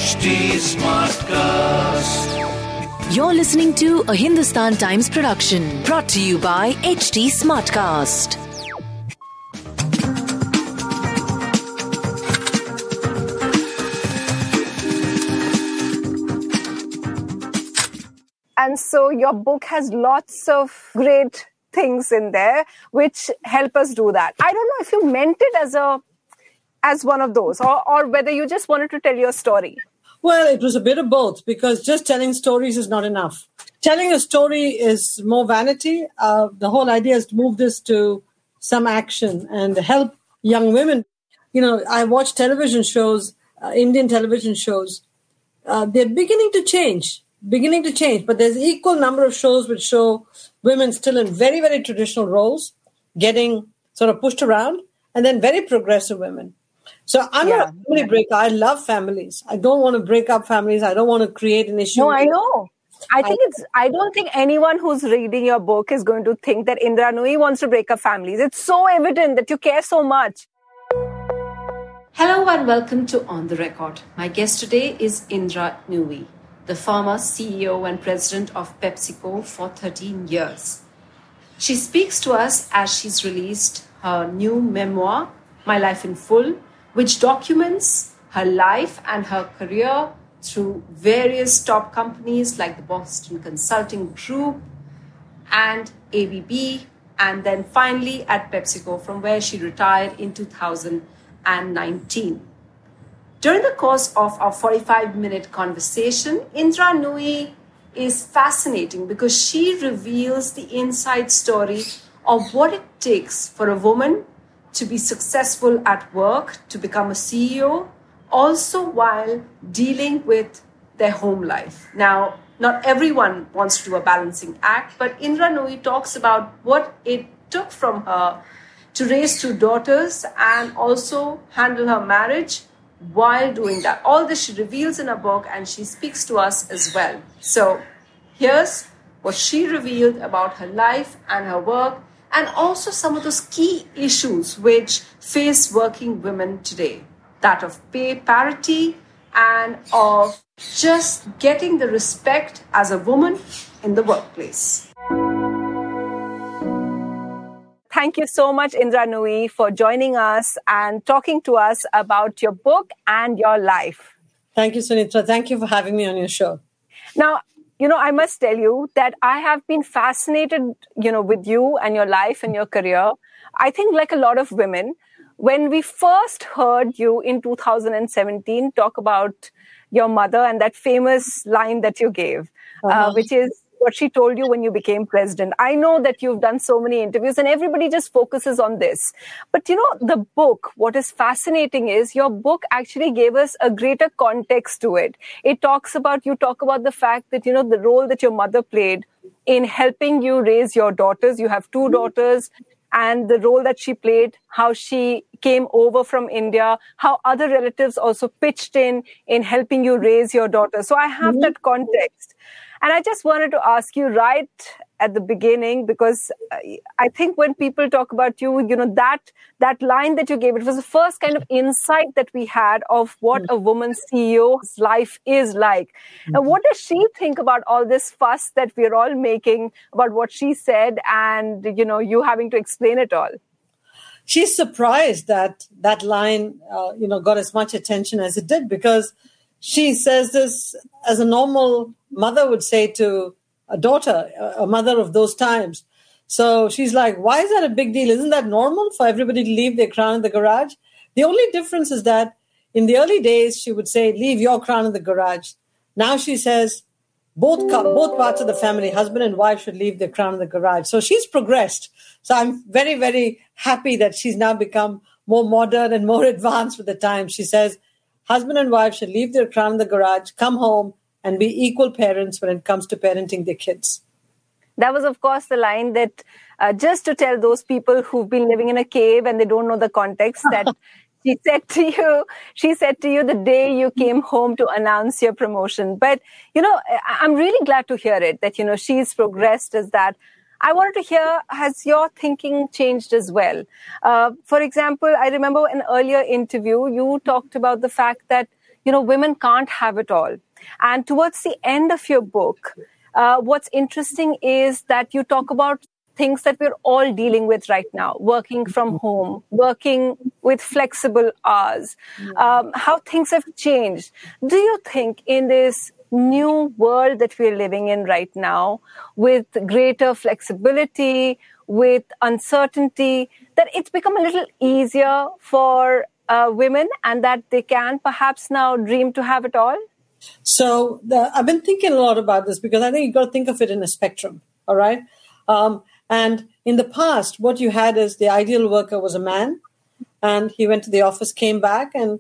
HT Smartcast. You're listening to a Hindustan Times production brought to you by HT Smartcast. And so your book has lots of great things in there which help us do that. I don't know if you meant it as one of those or whether you just wanted to tell your story. Well, it was a bit of both because just telling stories is not enough. Telling a story is more vanity. The whole idea is to move this to some action and help young women. You know, I watch television shows, Indian television shows. They're beginning to change, but there's equal number of shows which show women still in very, very traditional roles, getting sort of pushed around, and then very progressive women. So I'm not a family breaker. I love families. I don't want to break up families. I don't want to create an issue. No, I know. I don't think anyone who's reading your book is going to think that Indra Nooyi wants to break up families. It's so evident that you care so much. Hello and welcome to On the Record. My guest today is Indra Nooyi, the former CEO and president of PepsiCo for 13 years. She speaks to us as she's released her new memoir, My Life in Full, which documents her life and her career through various top companies like the Boston Consulting Group and ABB, and then finally at PepsiCo, from where she retired in 2019. During the course of our 45-minute conversation, Indra Nooyi is fascinating because she reveals the inside story of what it takes for a woman to be successful at work, to become a CEO, also while dealing with their home life. Now, not everyone wants to do a balancing act, but Indra Nooyi talks about what it took from her to raise two daughters and also handle her marriage while doing that. All this she reveals in her book and she speaks to us as well. So here's what she revealed about her life and her work, and also some of those key issues which face working women today. That of pay parity and of just getting the respect as a woman in the workplace. Thank you so much, Indra Nooyi, for joining us and talking to us about your book and your life. Thank you, Sunitra. Thank you for having me on your show. Now, I must tell you that I have been fascinated, with you and your life and your career. I think like a lot of women, when we first heard you in 2017 talk about your mother and that famous line that you gave, which is what she told you when you became president. I know that you've done so many interviews and everybody just focuses on this. But, the book, what is fascinating is your book actually gave us a greater context to it. You talk about the fact that, the role that your mother played in helping you raise your daughters. You have two daughters. And the role that she played, how she came over from India, how other relatives also pitched in helping you raise your daughter. So I have that context. And I just wanted to ask you right at the beginning, because I think when people talk about you, that line that you gave, it was the first kind of insight that we had of what a woman's CEO's life is like. And what does she think about all this fuss that we're all making about what she said and, you having to explain it all? She's surprised that line, got as much attention as it did, because she says this as a normal mother would say to a daughter, a mother of those times. So she's like, why is that a big deal? Isn't that normal for everybody to leave their crown in the garage? The only difference is that in the early days, she would say, leave your crown in the garage. Now she says, both parts of the family, husband and wife, should leave their crown in the garage. So she's progressed. So I'm very, very happy that she's now become more modern and more advanced with the times. She says, husband and wife should leave their crown in the garage, come home, and be equal parents when it comes to parenting their kids. That was, of course, the line that just to tell those people who've been living in a cave and they don't know the context, that she said to you the day you came home to announce your promotion. But, I'm really glad to hear it, that, she's progressed as that. I wanted to hear, has your thinking changed as well? For example, I remember an earlier interview, you talked about the fact that, women can't have it all. And towards the end of your book, what's interesting is that you talk about things that we're all dealing with right now, working from home, working with flexible hours, how things have changed. Do you think in this new world that we're living in right now, with greater flexibility, with uncertainty, that it's become a little easier for women and that they can perhaps now dream to have it all? So I've been thinking a lot about this because I think you've got to think of it in a spectrum, all right? And in the past, what you had is the ideal worker was a man, and he went to the office, came back, and,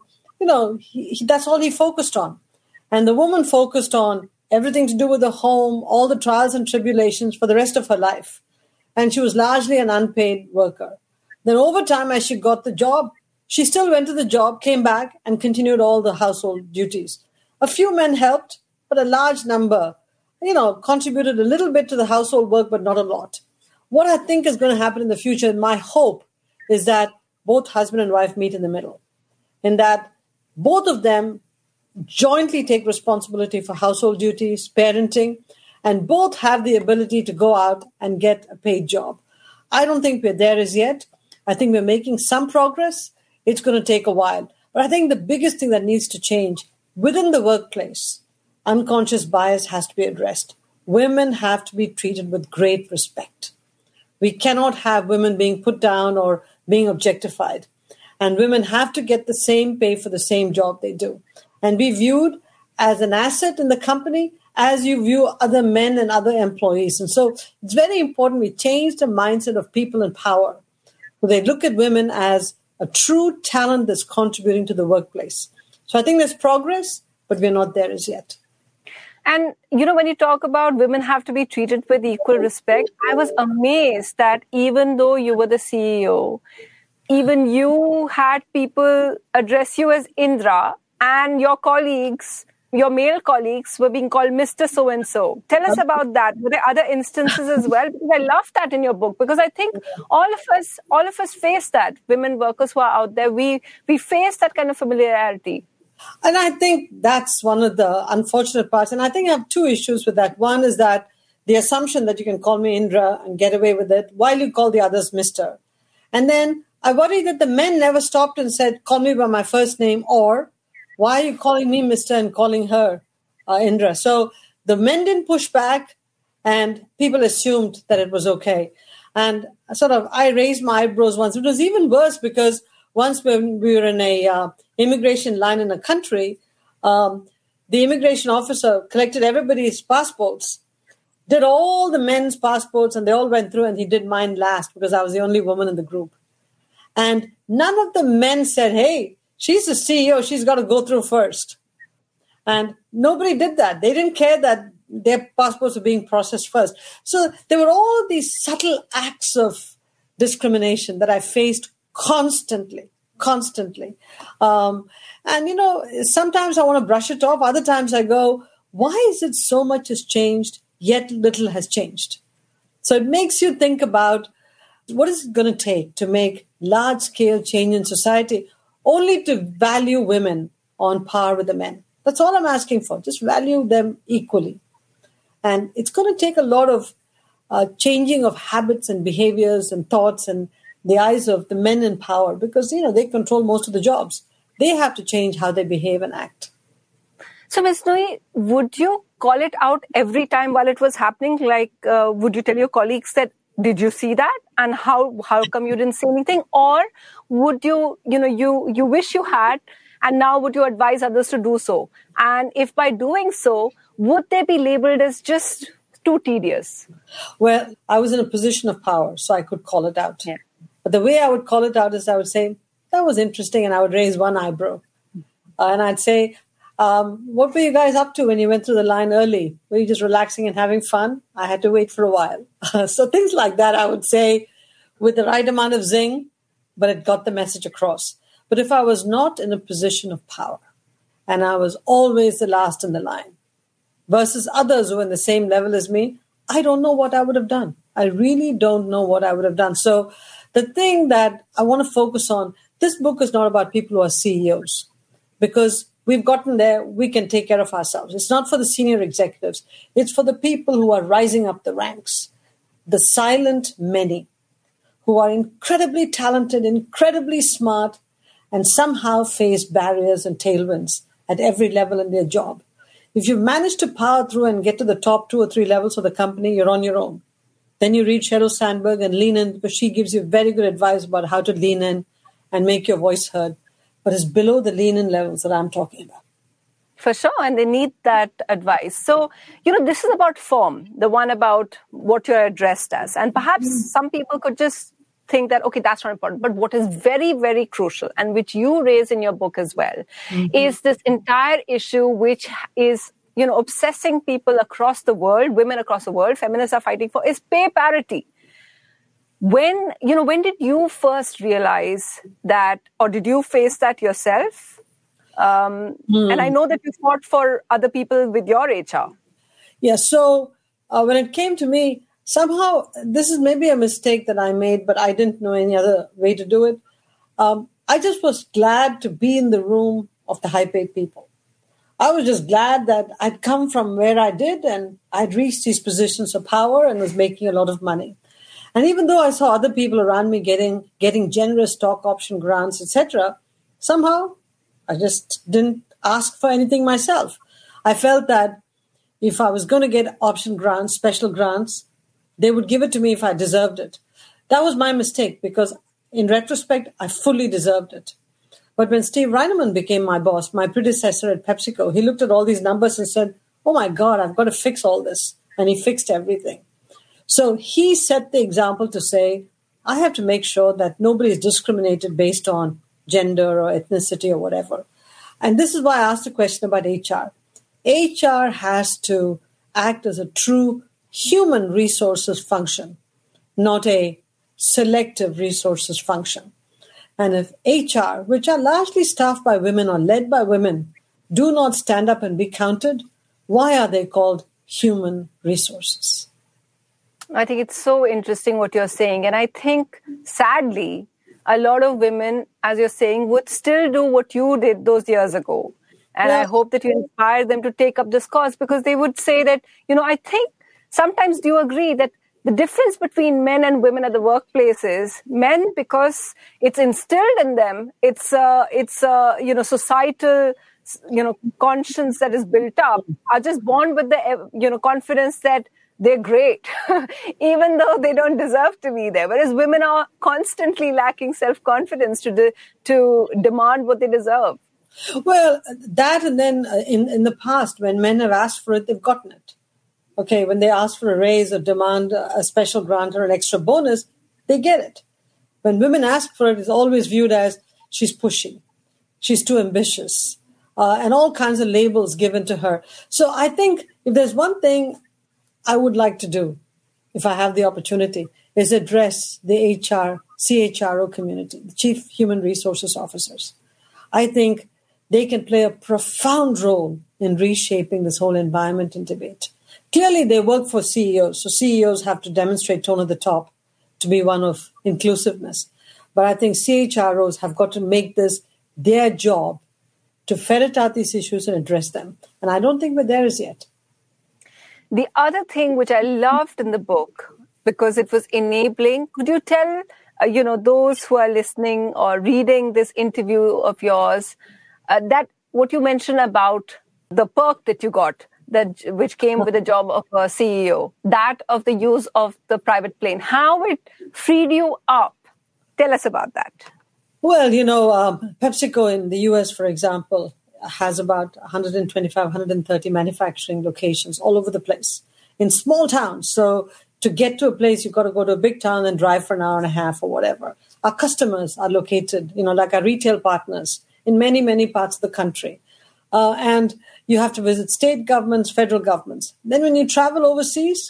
that's all he focused on. And the woman focused on everything to do with the home, all the trials and tribulations for the rest of her life. And she was largely an unpaid worker. Then over time, as she got the job, she still went to the job, came back, and continued all the household duties. A few men helped, but a large number, contributed a little bit to the household work, but not a lot. What I think is going to happen in the future, my hope, is that both husband and wife meet in the middle, in that both of them jointly take responsibility for household duties, parenting, and both have the ability to go out and get a paid job. I don't think we're there as yet. I think we're making some progress. It's going to take a while. But I think the biggest thing that needs to change within the workplace, unconscious bias has to be addressed. Women have to be treated with great respect. We cannot have women being put down or being objectified. And women have to get the same pay for the same job they do. And be viewed as an asset in the company as you view other men and other employees. And so it's very important we change the mindset of people in power, where they look at women as a true talent that's contributing to the workplace. So I think there's progress, but we're not there as yet. And, when you talk about women have to be treated with equal respect, I was amazed that even though you were the CEO, even you had people address you as Indra, and your colleagues, your male colleagues, were being called Mr. So-and-so. Tell us about that. Were there other instances as well? Because I love that in your book, because I think all of us face that. Women workers who are out there, we face that kind of familiarity. And I think that's one of the unfortunate parts. And I think I have two issues with that. One is that the assumption that you can call me Indra and get away with it while you call the others Mr. And then I worry that the men never stopped and said, call me by my first name, or why are you calling me Mr. and calling her Indra? So the men didn't push back and people assumed that it was okay. And I raised my eyebrows once. It was even worse because once when we were in a immigration line in a country, the immigration officer collected everybody's passports, did all the men's passports, and they all went through, and he did mine last because I was the only woman in the group. And none of the men said, hey, she's the CEO, she's got to go through first. And nobody did that. They didn't care that their passports were being processed first. So there were all of these subtle acts of discrimination that I faced constantly. Sometimes I want to brush it off. Other times I go, why is it so much has changed, yet little has changed? So it makes you think about what is it going to take to make large-scale change in society, only to value women on par with the men. That's all I'm asking for. Just value them equally. And it's going to take a lot of changing of habits and behaviors and thoughts and the eyes of the men in power, because, they control most of the jobs. They have to change how they behave and act. So, Ms. Nui, would you call it out every time while it was happening? Like, would you tell your colleagues that, did you see that? And how come you didn't say anything? Or would you, you wish you had, and now would you advise others to do so? And if by doing so, would they be labeled as just too tedious? Well, I was in a position of power, so I could call it out. Yeah. But the way I would call it out is I would say, that was interesting, and I would raise one eyebrow. And I'd say, what were you guys up to when you went through the line early? Were you just relaxing and having fun? I had to wait for a while. So things like that, I would say, with the right amount of zing, but it got the message across. But if I was not in a position of power, and I was always the last in the line, versus others who were in the same level as me, I don't know what I would have done. I really don't know what I would have done. So the thing that I want to focus on, this book is not about people who are CEOs, because we've gotten there, we can take care of ourselves. It's not for the senior executives. It's for the people who are rising up the ranks, the silent many, who are incredibly talented, incredibly smart, and somehow face barriers and tailwinds at every level in their job. If you manage to power through and get to the top 2 or 3 levels of the company, you're on your own. Then you read Sheryl Sandberg and lean in, because she gives you very good advice about how to lean in and make your voice heard. But it's below the lean in levels that I'm talking about. For sure, and they need that advice. So, this is about form, the one about what you're addressed as. And perhaps some people could just think that, okay, that's not important. But what is very, very crucial, and which you raise in your book as well, is this entire issue which is, obsessing people across the world, women across the world, feminists are fighting for, is pay parity. When did you first realize that, or did you face that yourself? And I know that you fought for other people with your HR. Yeah, so when it came to me, somehow, this is maybe a mistake that I made, but I didn't know any other way to do it. I just was glad to be in the room of the high-paid people. I was just glad that I'd come from where I did, and I'd reached these positions of power and was making a lot of money. And even though I saw other people around me getting generous stock option grants, etc., somehow I just didn't ask for anything myself. I felt that if I was going to get option grants, special grants, they would give it to me if I deserved it. That was my mistake, because in retrospect, I fully deserved it. But when Steve Reinemund became my boss, my predecessor at PepsiCo, he looked at all these numbers and said, oh my God, I've got to fix all this. And he fixed everything. So he set the example to say, I have to make sure that nobody is discriminated based on gender or ethnicity or whatever. And this is why I asked the question about HR. HR has to act as a true human resources function, not a selective resources function. And if HR, which are largely staffed by women or led by women, do not stand up and be counted, why are they called human resources? I think it's so interesting what you're saying. And I think, sadly, a lot of women, as you're saying, would still do what you did those years ago. And I hope that you inspire them to take up this cause, because they would say that, I think sometimes, do you agree that the difference between men and women at the workplace is men, because it's instilled in them, it's societal, conscience that is built up, are just born with the, confidence that they're great, even though they don't deserve to be there. Whereas women are constantly lacking self-confidence to demand what they deserve. Well, that, and then in the past, when men have asked for it, they've gotten it. Okay, when they ask for a raise or demand a special grant or an extra bonus, they get it. When women ask for it, it's always viewed as she's pushy, she's too ambitious, and all kinds of labels given to her. So I think if there's one thing I would like to do, if I have the opportunity, is address the CHRO community, the Chief Human Resources Officers. I think they can play a profound role in reshaping this whole environment and debate. Clearly, they work for CEOs, so CEOs have to demonstrate tone at the top to be one of inclusiveness. But I think CHROs have got to make this their job to ferret out these issues and address them. And I don't think we're there as yet. The other thing which I loved in the book, because it was enabling, could you tell, those who are listening or reading this interview of yours, that what you mentioned about the perk that you got, which came with the job of a CEO, that of the use of the private plane, how it freed you up. Tell us about that. Well, PepsiCo in the US, for example, has about 125, 130 manufacturing locations all over the place in small towns. So to get to a place, you've got to go to a big town and drive for an hour and a half or whatever. Our customers are located, like our retail partners in many, many parts of the country. And you have to visit state governments, federal governments. Then when you travel overseas,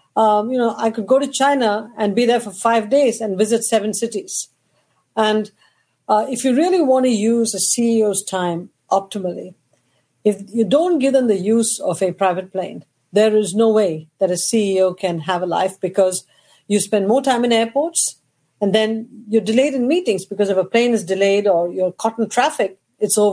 I could go to China and be there for 5 days and visit 7 cities. And if you really want to use a CEO's time optimally, if you don't give them the use of a private plane, there is no way that a CEO can have a life, because you spend more time in airports and then you're delayed in meetings, because if a plane is delayed or you're caught in traffic, it's over.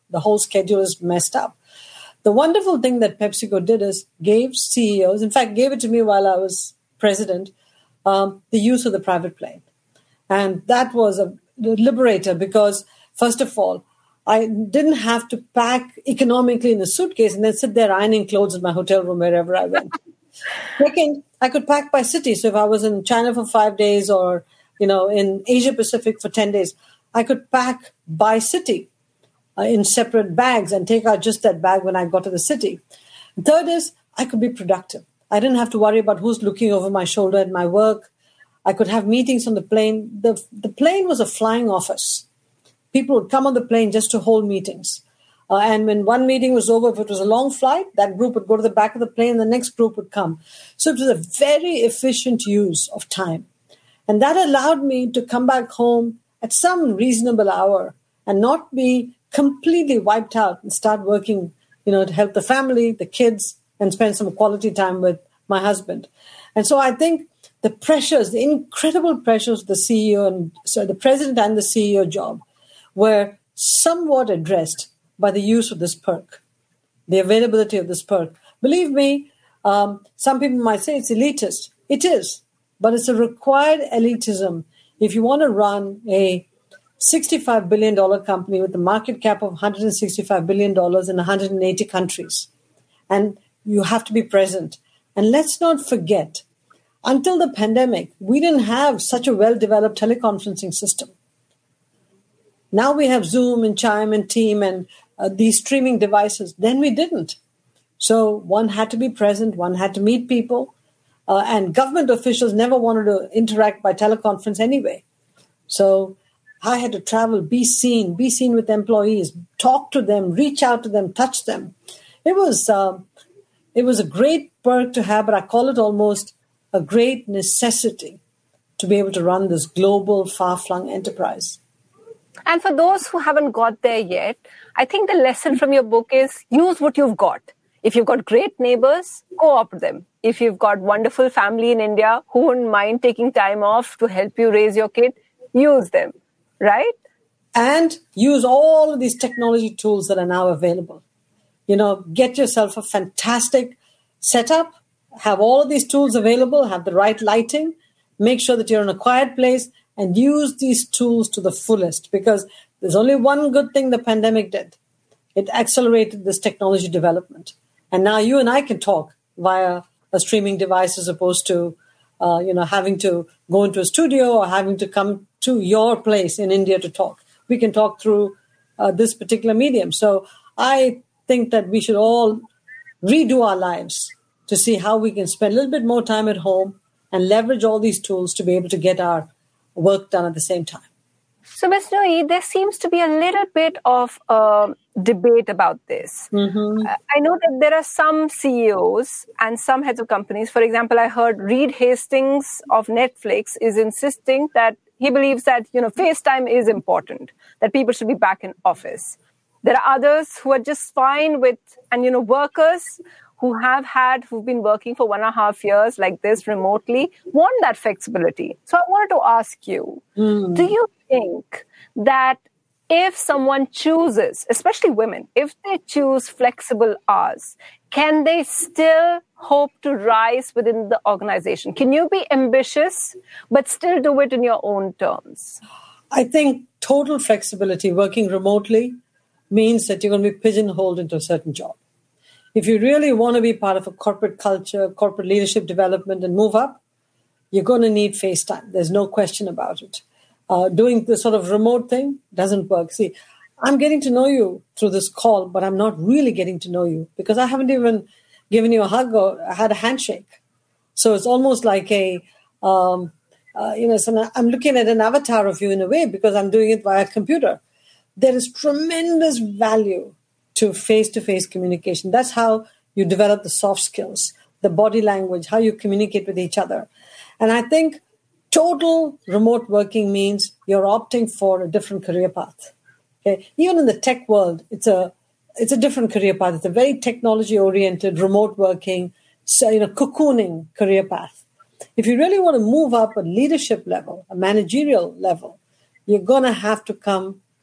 the whole schedule is messed up. The wonderful thing that PepsiCo did is gave CEOs, in fact, gave it to me while I was president, the use of the private plane. And that was a liberator because, first of all, I didn't have to pack economically in a suitcase and then sit there ironing clothes in my hotel room wherever I went. Second, I could pack by city. So if I was in China for 5 days or, in Asia Pacific for 10 days, I could pack by city in separate bags and take out just that bag when I got to the city. Third is I could be productive. I didn't have to worry about who's looking over my shoulder at my work. I could have meetings on the plane. The plane was a flying office. People would come on the plane just to hold meetings. And when one meeting was over, if it was a long flight, that group would go to the back of the plane and the next group would come. So it was a very efficient use of time. And that allowed me to come back home at some reasonable hour and not be completely wiped out and start working, to help the family, the kids, and spend some quality time with my husband. And so I think the pressures, the incredible pressures of the CEO and the president and the CEO job were somewhat addressed by the use of this perk, the availability of this perk. Believe me, some people might say it's elitist. It is, but it's a required elitism if you want to run a $65 billion company with a market cap of $165 billion in 180 countries. And you have to be present. And let's not forget, until the pandemic, we didn't have such a well-developed teleconferencing system. Now we have Zoom and Chime and Team and these streaming devices. Then we didn't. So one had to be present. One had to meet people. And government officials never wanted to interact by teleconference anyway. So I had to travel, be seen with employees, talk to them, reach out to them, touch them. It was a great perk to have, but I call it almost a great necessity to be able to run this global, far-flung enterprise. And for those who haven't got there yet, I think the lesson from your book is use what you've got. If you've got great neighbors, co-opt them. If you've got wonderful family in India who wouldn't mind taking time off to help you raise your kid, use them, right? And use all of these technology tools that are now available. Get yourself a fantastic setup, have all of these tools available, have the right lighting, make sure that you're in a quiet place, and use these tools to the fullest, because there's only one good thing the pandemic did. It accelerated this technology development. And now you and I can talk via a streaming device as opposed to, having to go into a studio or having to come to your place in India to talk. We can talk through this particular medium. So I think that we should all redo our lives to see how we can spend a little bit more time at home and leverage all these tools to be able to get our work done at the same time. So, Ms. Nooyi, there seems to be a little bit of debate about this. Mm-hmm. I know that there are some CEOs and some heads of companies. For example, I heard Reed Hastings of Netflix is insisting that he believes that, FaceTime is important, that people should be back in office. There are others who are just fine with, and, workers who've been working for 1.5 years like this remotely, want that flexibility. So I wanted to ask you, do you think that if someone chooses, especially women, if they choose flexible hours, can they still hope to rise within the organization? Can you be ambitious, but still do it in your own terms? I think total flexibility, working remotely, means that you're going to be pigeonholed into a certain job. If you really want to be part of a corporate culture, corporate leadership development and move up, you're going to need FaceTime. There's no question about it. Doing this sort of remote thing doesn't work. See, I'm getting to know you through this call, but I'm not really getting to know you because I haven't even given you a hug or had a handshake. So it's almost like I'm looking at an avatar of you in a way because I'm doing it via computer. There is tremendous value to face-to-face communication. That's how you develop the soft skills, the body language, how you communicate with each other. And I think total remote working means you're opting for a different career path. Okay? Even in the tech world, it's a different career path. It's a very technology-oriented, remote working, cocooning career path. If you really want to move up a leadership level, a managerial level, you're going to have to come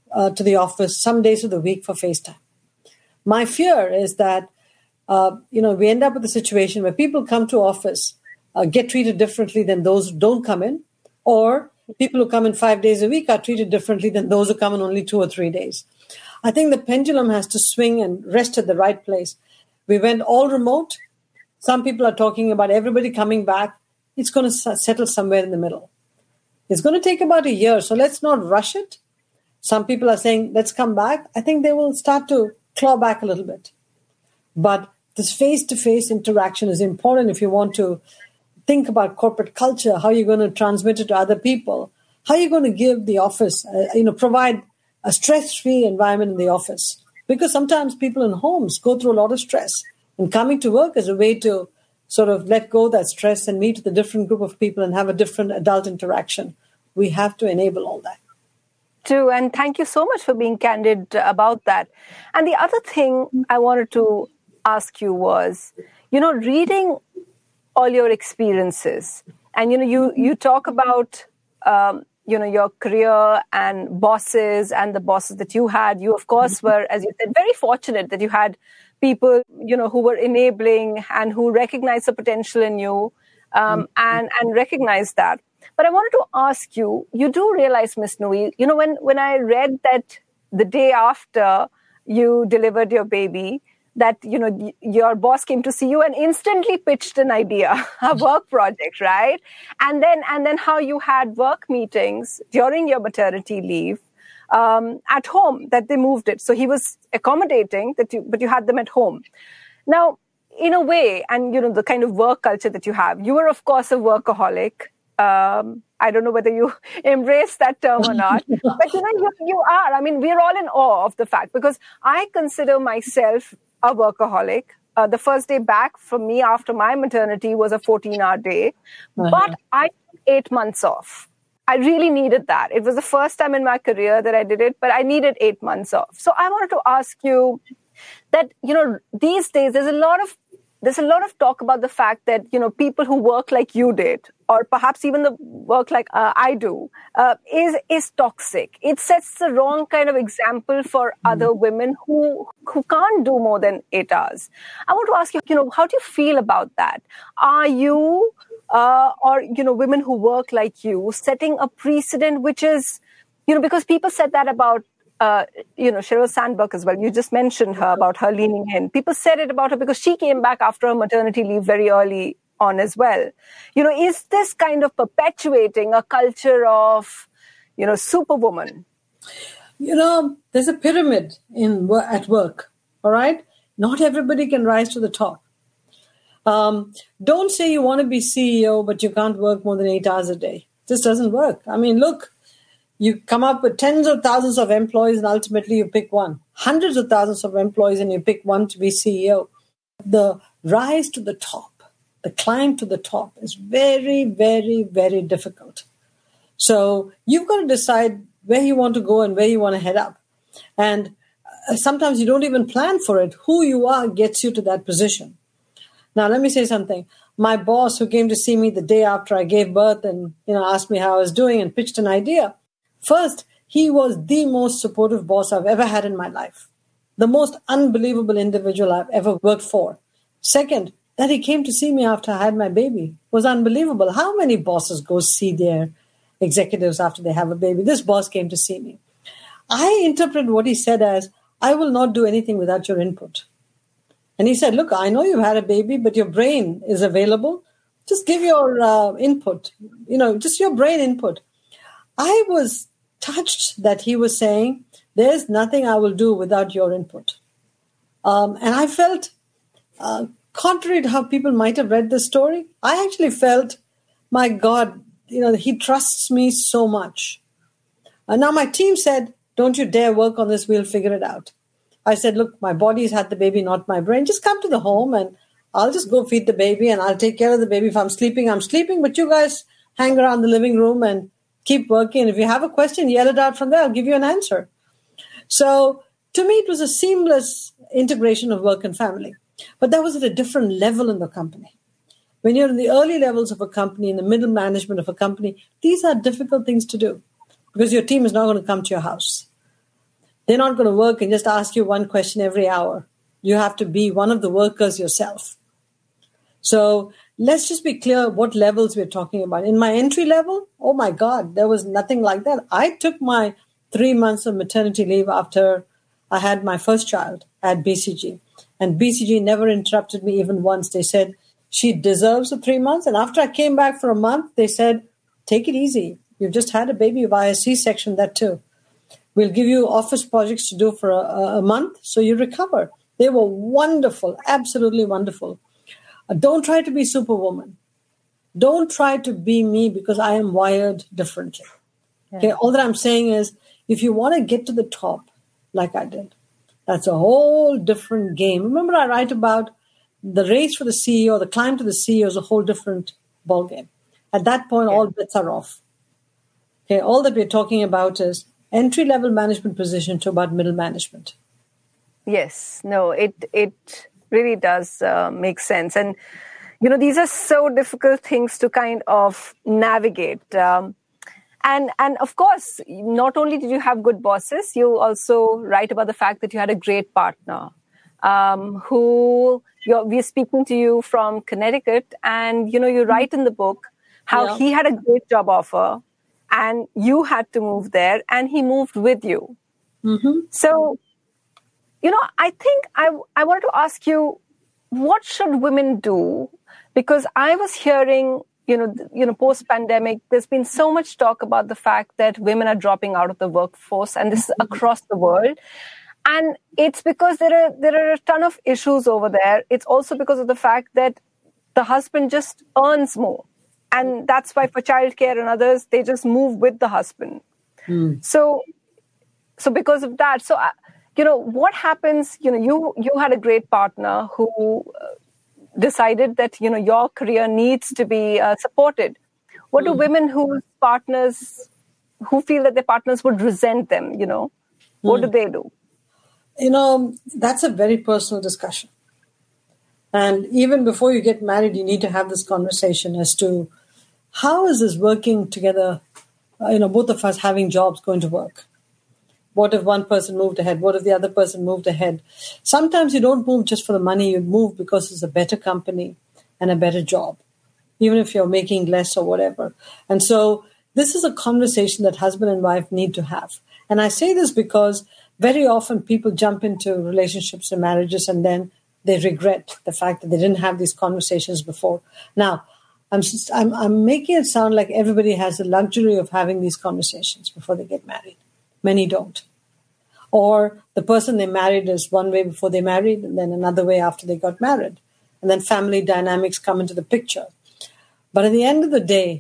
to the office some days of the week for FaceTime. My fear is that, we end up with a situation where people come to office, get treated differently than those who don't come in, or people who come in 5 days a week are treated differently than those who come in only 2 or 3 days. I think the pendulum has to swing and rest at the right place. We went all remote. Some people are talking about everybody coming back. It's going to settle somewhere in the middle. It's going to take about a year, so let's not rush it. Some people are saying, let's come back. I think they will start to claw back a little bit. But this face-to-face interaction is important if you want to think about corporate culture, how you're going to transmit it to other people, how you're going to give the office, provide a stress-free environment in the office. Because sometimes people in homes go through a lot of stress. And coming to work is a way to sort of let go of that stress and meet with a different group of people and have a different adult interaction. We have to enable all that. True, and thank you so much for being candid about that. And the other thing I wanted to ask you was, reading all your experiences, and you talk about your career and bosses and the bosses that you had. You, of course, were, as you said, very fortunate that you had people, who were enabling and who recognized the potential in you and recognized that. But I wanted to ask you, you do realize, Ms. Nui, when I read that the day after you delivered your baby, that, your boss came to see you and instantly pitched an idea, a work project, right? And then how you had work meetings during your maternity leave at home, that they moved it. So he was accommodating but you had them at home. Now, in a way, and, the kind of work culture that you have, you were, of course, a workaholic. I don't know whether you embrace that term or not, but you are. I mean, we're all in awe of the fact, because I consider myself a workaholic. The first day back for me after my maternity was a 14-hour day, but I took 8 months off. I really needed that. It was the first time in my career that I did it, but I needed 8 months off. So I wanted to ask you that, these days there's a lot of talk about the fact that, people who work like you did, or perhaps even the work like I do, is toxic. It sets the wrong kind of example for other women who can't do more than 8 hours. I want to ask you, how do you feel about that? Are you, women who work like you, setting a precedent which is, because people said that about Sheryl Sandberg as well. You just mentioned her, about her leaning in. People said it about her because she came back after her maternity leave very early on as well. Is this kind of perpetuating a culture of, superwoman? There's a pyramid at work, all right? Not everybody can rise to the top. Don't say you want to be CEO, but you can't work more than 8 hours a day. This doesn't work. I mean, look, you come up with tens of thousands of employees and ultimately you pick one. Hundreds of thousands of employees and you pick one to be CEO. The rise to the top, the climb to the top is very, very, very difficult. So you've got to decide where you want to go and where you want to head up. And sometimes you don't even plan for it. Who you are gets you to that position. Now, let me say something. My boss, who came to see me the day after I gave birth and asked me how I was doing and pitched an idea. First, he was the most supportive boss I've ever had in my life. The most unbelievable individual I've ever worked for. Second, that he came to see me after I had my baby was unbelievable. How many bosses go see their executives after they have a baby? This boss came to see me. I interpreted what he said as, I will not do anything without your input. And he said, look, I know you've had a baby, but your brain is available. Just give your input, just your brain input. I was touched that he was saying, there's nothing I will do without your input. And I felt, contrary to how people might have read the story, I actually felt, my God, he trusts me so much. And now my team said, don't you dare work on this, we'll figure it out. I said, look, my body's had the baby, not my brain. Just come to the home and I'll just go feed the baby and I'll take care of the baby. If I'm sleeping, I'm sleeping. But you guys hang around the living room and keep working. If you have a question, yell it out from there. I'll give you an answer. So to me, it was a seamless integration of work and family. But that was at a different level in the company. When you're in the early levels of a company, in the middle management of a company, these are difficult things to do because your team is not going to come to your house. They're not going to work and just ask you one question every hour. You have to be one of the workers yourself. So let's just be clear what levels we're talking about. In my entry level, oh my God, there was nothing like that. I took my 3 months of maternity leave after I had my first child at BCG. And BCG never interrupted me even once. They said, she deserves the 3 months. And after I came back for a month, they said, take it easy. You've just had a baby via C-section, that too. We'll give you office projects to do for a month so you recover. They were wonderful, absolutely wonderful. Don't try to be Superwoman. Don't try to be me because I am wired differently. Yeah. Okay, all that I'm saying is, if you want to get to the top, like I did, that's a whole different game. Remember, I write about the race for the CEO, the climb to the CEO is a whole different ballgame. At that point, all bets are off. Okay, all that we're talking about is entry-level management position to about middle management. Yes, no, it really does make sense. And, you know, these are so difficult things to kind of navigate. And of course, not only did you have good bosses, you also write about the fact that you had a great partner we're speaking to you from Connecticut. And, you know, you write in the book how he had a great job offer and you had to move there and he moved with you. Mm-hmm. So, you know, I think I wanted to ask you, what should women do? Because I was hearing, you know, post-pandemic, there's been so much talk about the fact that women are dropping out of the workforce, and this is across the world. And it's because there are a ton of issues over there. It's also because of the fact that the husband just earns more. And that's why for childcare and others, they just move with the husband. So because of that, you know, what happens, you know, you had a great partner who decided that, you know, your career needs to be supported. What do women who feel that their partners would resent them, you know, what do they do? You know, that's a very personal discussion. And even before you get married, you need to have this conversation as to how is this working together, you know, both of us having jobs going to work. What if one person moved ahead? What if the other person moved ahead? Sometimes you don't move just for the money. You move because it's a better company and a better job, even if you're making less or whatever. And so this is a conversation that husband and wife need to have. And I say this because very often people jump into relationships and marriages and then they regret the fact that they didn't have these conversations before. Now, I'm making it sound like everybody has the luxury of having these conversations before they get married. Many don't. Or the person they married is one way before they married and then another way after they got married. And then family dynamics come into the picture. But at the end of the day,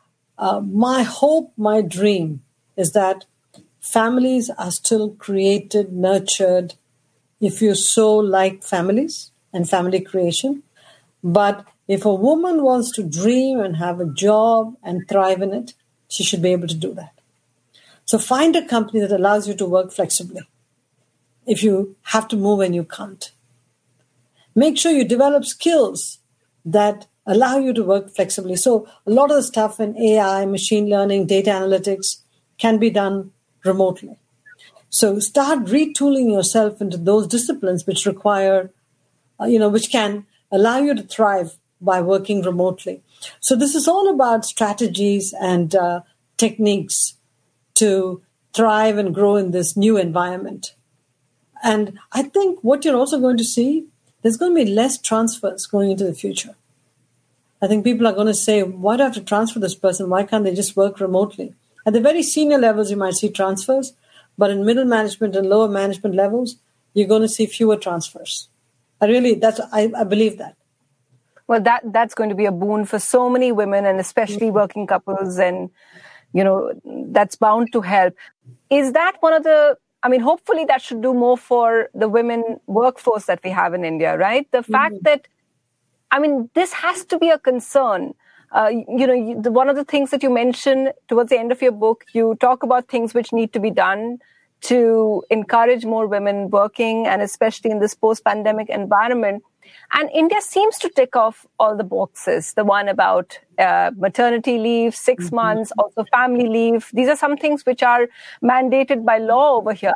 my hope, my dream is that families are still created, nurtured, if you so like families and family creation. But if a woman wants to dream and have a job and thrive in it, she should be able to do that. So find a company that allows you to work flexibly if you have to move and you can't. Make sure you develop skills that allow you to work flexibly. So a lot of the stuff in AI, machine learning, data analytics can be done remotely. So start retooling yourself into those disciplines which require, which can allow you to thrive by working remotely. So this is all about strategies and techniques to thrive and grow in this new environment. And I think what you're also going to see, there's going to be less transfers going into the future. I think people are going to say, why do I have to transfer this person? Why can't they just work remotely? At the very senior levels, you might see transfers, but in middle management and lower management levels, you're going to see fewer transfers. I believe that. Well, that's going to be a boon for so many women and especially working couples, and, that's bound to help. Is that one of the, hopefully that should do more for the women workforce that we have in India, right? The fact that, this has to be a concern. One of the things that you mention towards the end of your book, you talk about things which need to be done to encourage more women working, and especially in this post-pandemic environment. And India seems to tick off all the boxes. The one about maternity leave, 6 months, also family leave. These are some things which are mandated by law over here.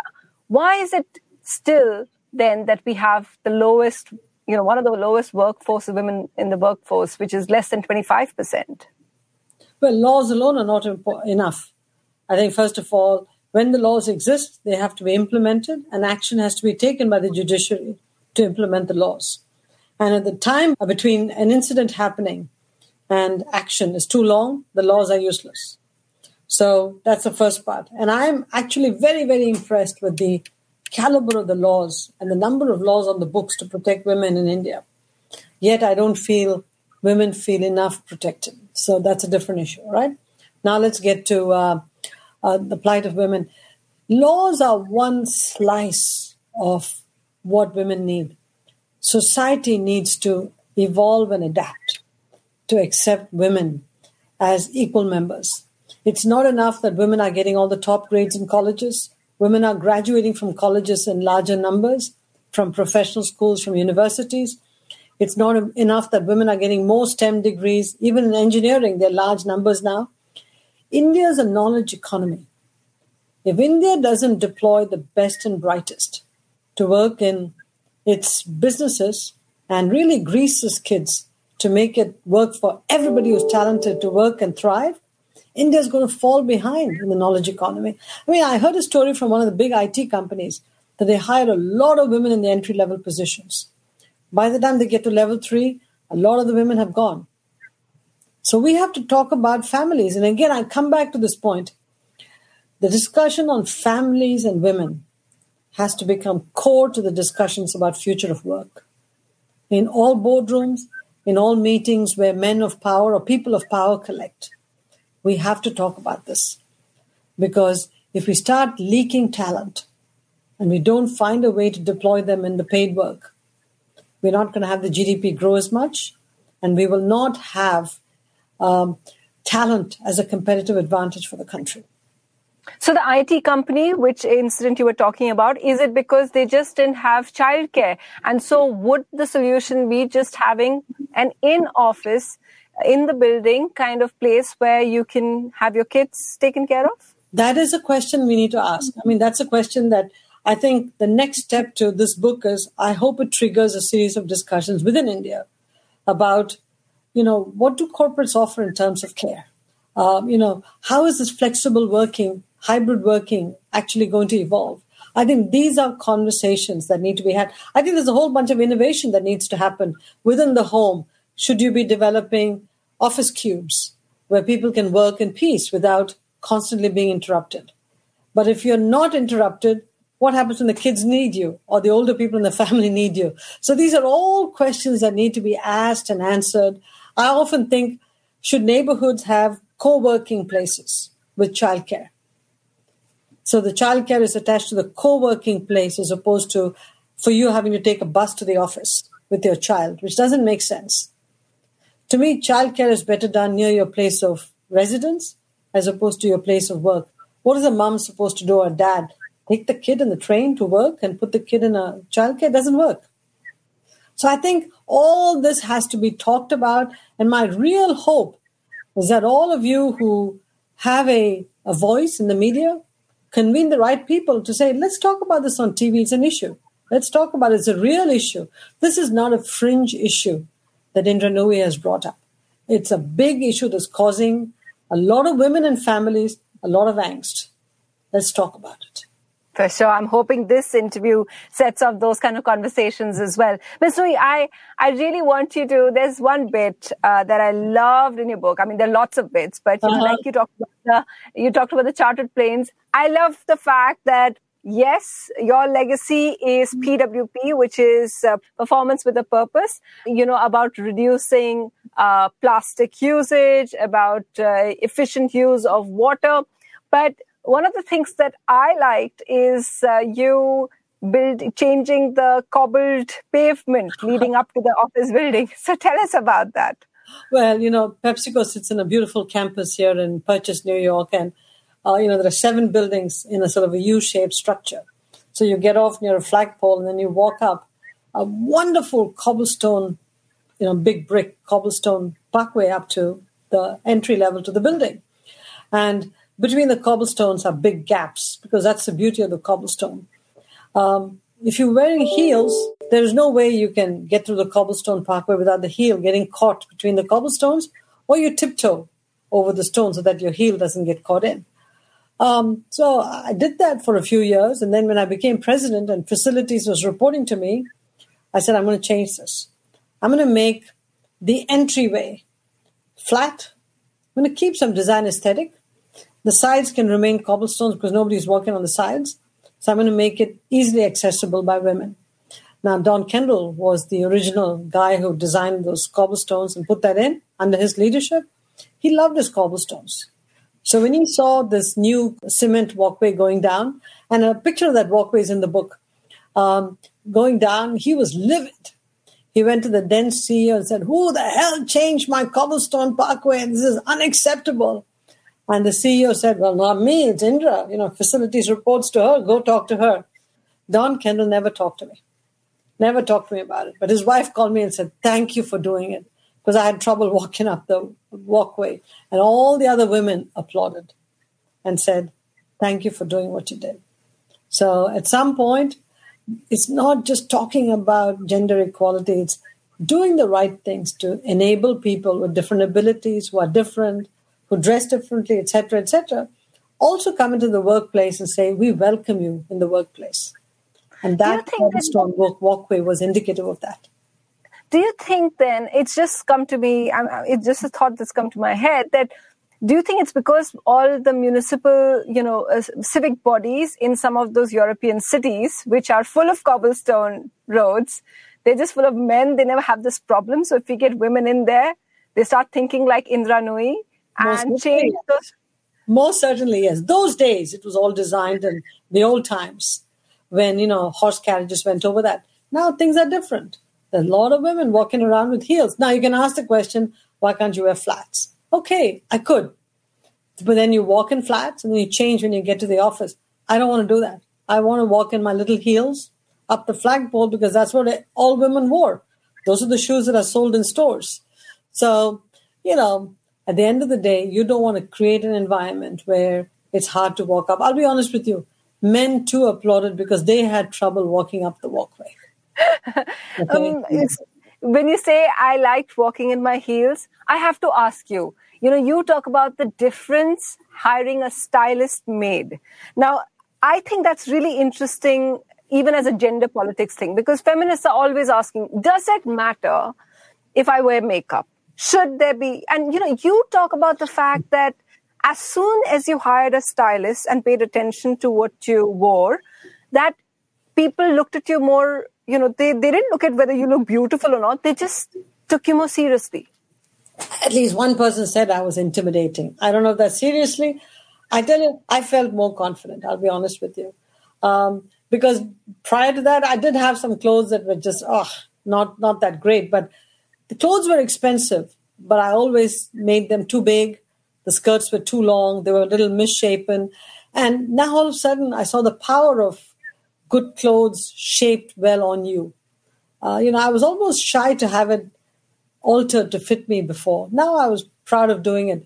Why is it still then that we have the lowest, one of the lowest workforce of women in the workforce, which is less than 25%? Well, laws alone are not enough. I think, first of all, when the laws exist, they have to be implemented, and action has to be taken by the judiciary to implement the laws. And at the time between an incident happening and action is too long, the laws are useless. So that's the first part. And I'm actually very, very impressed with the caliber of the laws and the number of laws on the books to protect women in India. Yet I don't feel women feel enough protected. So that's a different issue, right? Now let's get to the plight of women. Laws are one slice of what women need. Society needs to evolve and adapt to accept women as equal members. It's not enough that women are getting all the top grades in colleges. Women are graduating from colleges in larger numbers, from professional schools, from universities. It's not enough that women are getting more STEM degrees. Even in engineering, there are large numbers now. India is a knowledge economy. If India doesn't deploy the best and brightest to work in its businesses and really grease its kids to make it work for everybody who's talented to work and thrive, India is going to fall behind in the knowledge economy. I mean, I heard a story from one of the big IT companies that they hired a lot of women in the entry-level positions. By the time they get to level 3, a lot of the women have gone. So we have to talk about families. And again, I come back to this point. The discussion on families and women has to become core to the discussions about future of work. In all boardrooms, in all meetings where men of power or people of power collect, we have to talk about this. Because if we start leaking talent and we don't find a way to deploy them in the paid work, we're not going to have the GDP grow as much, and we will not have talent as a competitive advantage for the country. So the IT company, which incident you were talking about, is it because they just didn't have childcare? And so would the solution be just having an in-office, in the building kind of place where you can have your kids taken care of? That is a question we need to ask. I mean, that's a question that I think the next step to this book is, I hope it triggers a series of discussions within India about, what do corporates offer in terms of care? How is this flexible working, hybrid working actually going to evolve? I think these are conversations that need to be had. I think there's a whole bunch of innovation that needs to happen within the home. Should you be developing office cubes where people can work in peace without constantly being interrupted? But if you're not interrupted, what happens when the kids need you or the older people in the family need you? So these are all questions that need to be asked and answered. I often think, should neighborhoods have co-working places with childcare? So the childcare is attached to the co-working place as opposed to for you having to take a bus to the office with your child, which doesn't make sense. To me, childcare is better done near your place of residence as opposed to your place of work. What is a mom supposed to do, or a dad? Take the kid in the train to work and put the kid in a childcare? It doesn't work. So I think all this has to be talked about. And my real hope is that all of you who have a voice in the media convene the right people to say, let's talk about this on TV. It's an issue. Let's talk about it. It's a real issue. This is not a fringe issue that Indra Nooyi has brought up. It's a big issue that's causing a lot of women and families a lot of angst. Let's talk about it. For sure. I'm hoping this interview sets up those kind of conversations as well. Ms. Nooyi, I really want you to, there's one bit that I loved in your book. I mean, there are lots of bits, but like you talked about the chartered planes. I love the fact that, yes, your legacy is PWP, which is performance with a purpose, about reducing plastic usage, about efficient use of water. But one of the things that I liked is you changing the cobbled pavement leading up to the office building. So tell us about that. Well, PepsiCo sits in a beautiful campus here in Purchase, New York. And, there are 7 buildings in a sort of a U-shaped structure. So you get off near a flagpole and then you walk up a wonderful cobblestone, big brick cobblestone parkway up to the entry level to the building. And between the cobblestones are big gaps because that's the beauty of the cobblestone. If you're wearing heels, there's no way you can get through the cobblestone parkway without the heel getting caught between the cobblestones, or you tiptoe over the stone so that your heel doesn't get caught in. So I did that for a few years. And then when I became president and facilities was reporting to me, I said, I'm going to change this. I'm going to make the entryway flat. I'm going to keep some design aesthetic. The sides can remain cobblestones because nobody's walking on the sides. So I'm going to make it easily accessible by women. Now, Don Kendall was the original guy who designed those cobblestones and put that in under his leadership. He loved his cobblestones. So when he saw this new cement walkway going down, and a picture of that walkway is in the book, going down, he was livid. He went to the then CEO and said, who the hell changed my cobblestone parkway? This is unacceptable. And the CEO said, well, not me, it's Indra. Facilities reports to her, go talk to her. Don Kendall never talked to me. Never talked to me about it. But his wife called me and said, thank you for doing it. Because I had trouble walking up the walkway. And all the other women applauded and said, thank you for doing what you did. So at some point, it's not just talking about gender equality. It's doing the right things to enable people with different abilities, who are different, who dress differently, etc., also come into the workplace and say, we welcome you in the workplace. And that cobblestone walkway was indicative of that. Do you think then, it's just come to me, it's just a thought that's come to my head, that do you think it's because all the municipal, civic bodies in some of those European cities, which are full of cobblestone roads, they're just full of men, they never have this problem. So if we get women in there, they start thinking like Indra Nooyi and change those. Most certainly, yes. Those days, it was all designed in the old times when, horse carriages went over that. Now things are different. There's a lot of women walking around with heels. Now you can ask the question, why can't you wear flats? Okay, I could. But then you walk in flats and then you change when you get to the office. I don't want to do that. I want to walk in my little heels up the flagpole because that's what all women wore. Those are the shoes that are sold in stores. So, at the end of the day, you don't want to create an environment where it's hard to walk up. I'll be honest with you. Men too applauded because they had trouble walking up the walkway. Okay? When you say I liked walking in my heels, I have to ask you, you talk about the difference hiring a stylist made. Now, I think that's really interesting, even as a gender politics thing, because feminists are always asking, does it matter if I wear makeup? Should there be? And, you talk about the fact that as soon as you hired a stylist and paid attention to what you wore, that people looked at you more, they didn't look at whether you look beautiful or not. They just took you more seriously. At least one person said I was intimidating. I don't know if that's seriously. I tell you, I felt more confident. I'll be honest with you. Because prior to that, I did have some clothes that were just, not that great. But the clothes were expensive, but I always made them too big. The skirts were too long. They were a little misshapen. And now all of a sudden, I saw the power of good clothes shaped well on you. I was almost shy to have it altered to fit me before. Now I was proud of doing it.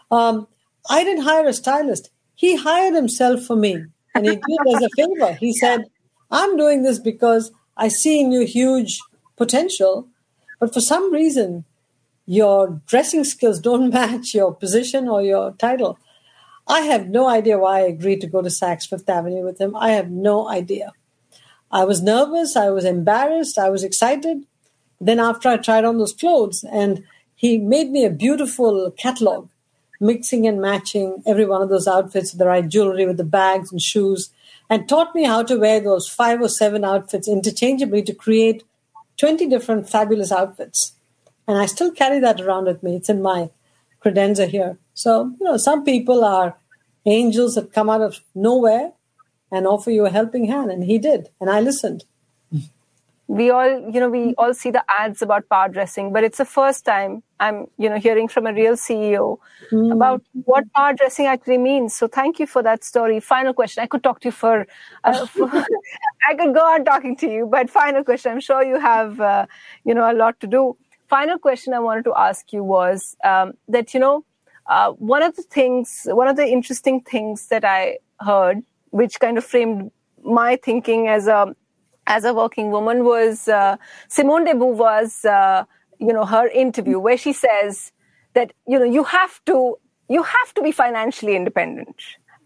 I didn't hire a stylist. He hired himself for me. And he did it as a favor. He said, I'm doing this because I see in you huge potential. But for some reason, your dressing skills don't match your position or your title. I have no idea why I agreed to go to Saks Fifth Avenue with him. I have no idea. I was nervous. I was embarrassed. I was excited. Then after I tried on those clothes, and he made me a beautiful catalog, mixing and matching every one of those outfits with the right jewelry, with the bags and shoes, and taught me how to wear those 5 or 7 outfits interchangeably to create 20 different fabulous outfits. And I still carry that around with me. It's in my credenza here. So, some people are angels that come out of nowhere and offer you a helping hand. And he did. And I listened. We all see the ads about power dressing, but it's the first time I'm, hearing from a real CEO about what power dressing actually means. So thank you for that story. Final question. I could talk to you I could go on talking to you, but final question. I'm sure you have, a lot to do. Final question I wanted to ask you was that, one of the interesting things that I heard, which kind of framed my thinking as a working woman was Simone de Beauvoir's, her interview where she says that, you have to be financially independent.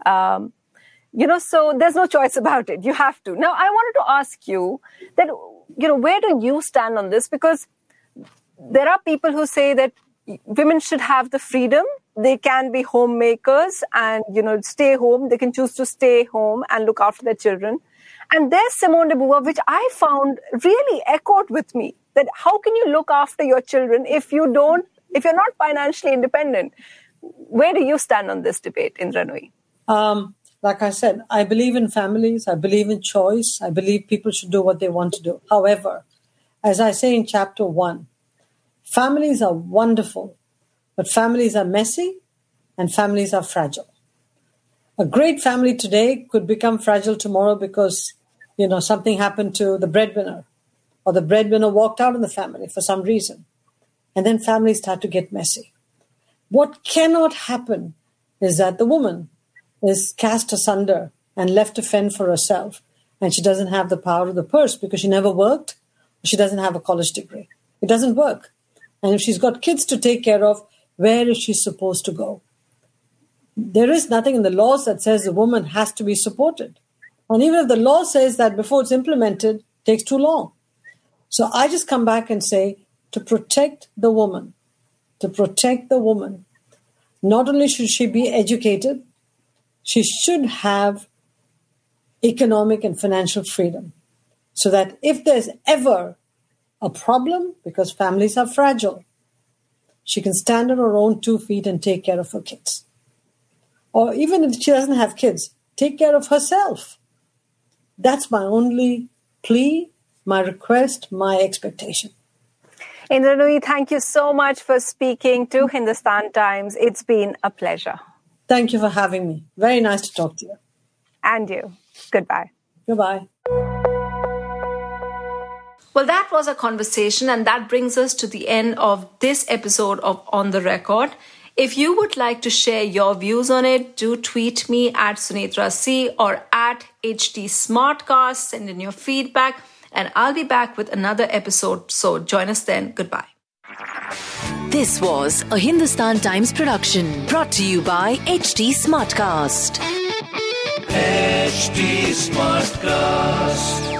So there's no choice about it. You have to. Now, I wanted to ask you that, where do you stand on this? Because there are people who say that women should have the freedom. They can be homemakers and, stay home. They can choose to stay home and look after their children. And there's Simone de Beauvoir, which I found really echoed with me, that how can you look after your children if you're not financially independent? Where do you stand on this debate, Indra Nooyi? Like I said, I believe in families. I believe in choice. I believe people should do what they want to do. However, as I say in chapter 1, families are wonderful, but families are messy and families are fragile. A great family today could become fragile tomorrow because, something happened to the breadwinner, or the breadwinner walked out of the family for some reason. And then families start to get messy. What cannot happen is that the woman is cast asunder and left to fend for herself, and she doesn't have the power of the purse because she never worked, or she doesn't have a college degree. It doesn't work. And if she's got kids to take care of, where is she supposed to go? There is nothing in the laws that says the woman has to be supported. And even if the law says that before it's implemented, it takes too long. So I just come back and say, to protect the woman, not only should she be educated, she should have economic and financial freedom so that if there's ever a problem, because families are fragile, she can stand on her own 2 feet and take care of her kids. Or even if she doesn't have kids, take care of herself. That's my only plea, my request, my expectation. Indra Nooyi, thank you so much for speaking to Hindustan Times. It's been a pleasure. Thank you for having me. Very nice to talk to you. And you. Goodbye. Goodbye. Well, that was a conversation, and that brings us to the end of this episode of On the Record. If you would like to share your views on it, do tweet me at Sunetra C or at HT Smartcast. Send in your feedback, and I'll be back with another episode. So join us then. Goodbye. This was a Hindustan Times production brought to you by HT Smartcast. HT Smartcast.